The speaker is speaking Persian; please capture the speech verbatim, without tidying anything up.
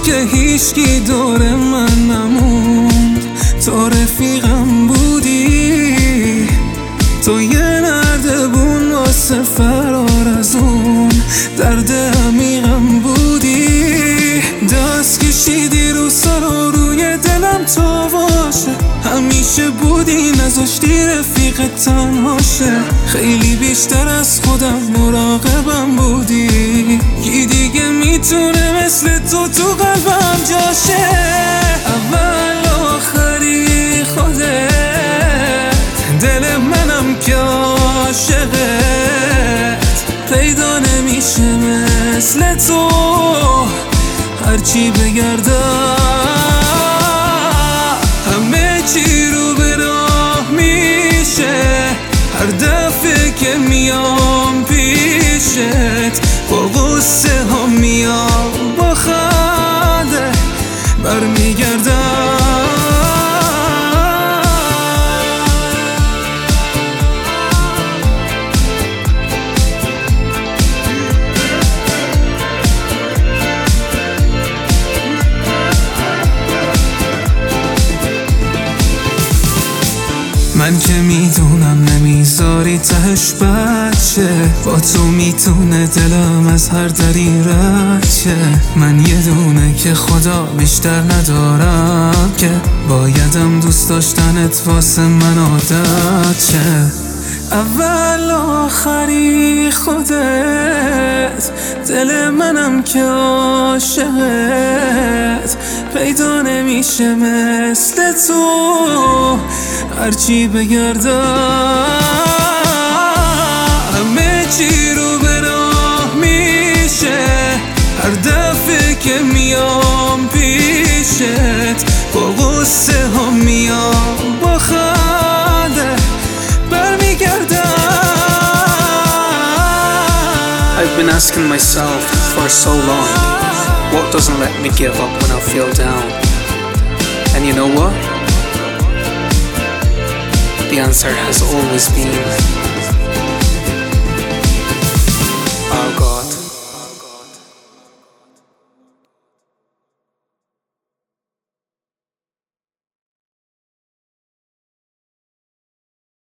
که هیچکی دور من نموند، تو رفیقم بودی، تو یه نردبون واسه فرار از اون درد عمیقم بودی. دست کشیدی رو سر و روی دلم تا باشه، همیشه بودی نذاشتی رفیق تنهاشه. خیلی بیشتر از خودم مراقبم بودی، کی دیگه میتونه مثل تو تو قلبم جاشه. اول آخری خودت، دل منم که عاشقت، پیدا نمیشه مثل تو هرچی بگردم. همه چی رو به راه میشه، هر دفعه که میام پیشت با غصه ها میام، با خنده برمیگردم. من که میدونم نمیذاری تهش بچه، با تو میتونه دلم از هر دری رد شه. من یه دونه که خدا بیشتر ندارم که، بایدم دوست داشتنت واسه من عادت شه. اول آخری خودت، دل منم که عاشقت، پیدا نمیشه مثل تو هرچی بگردم. همه چی رو به راه میشه، هر دفعه که میام پیشت با غصه ها میام، با خنده برمیگردم. I've been asking myself for so long, what doesn't let me give up when I feel down? And you know what? The answer has always been